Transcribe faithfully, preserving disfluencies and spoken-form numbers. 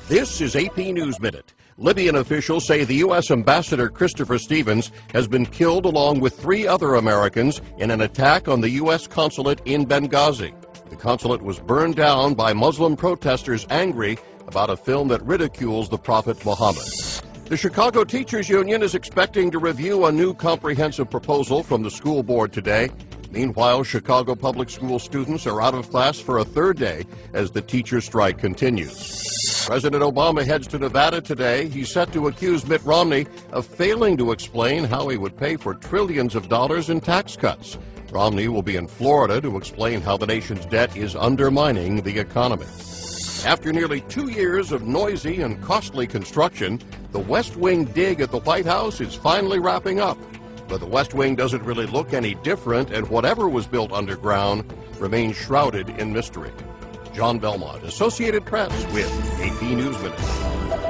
This is A P News Minute. Libyan officials say the U S Ambassador Christopher Stevens has been killed along with three other Americans in an attack on the U S consulate in Benghazi. The consulate was burned down by Muslim protesters angry about a film that ridicules the Prophet Muhammad. The Chicago Teachers Union is expecting to review a new comprehensive proposal from the school board today. Meanwhile, Chicago public school students are out of class for a third day as the teacher strike continues. President Obama heads to Nevada today. He's set to accuse Mitt Romney of failing to explain how he would pay for trillions of dollars in tax cuts. Romney will be in Florida to explain how the nation's debt is undermining the economy. After nearly two years of noisy and costly construction, the West Wing dig at the White House is finally wrapping up. But the West Wing doesn't really look any different, and whatever was built underground remains shrouded in mystery. John Belmont, Associated Press, with A P News Minute.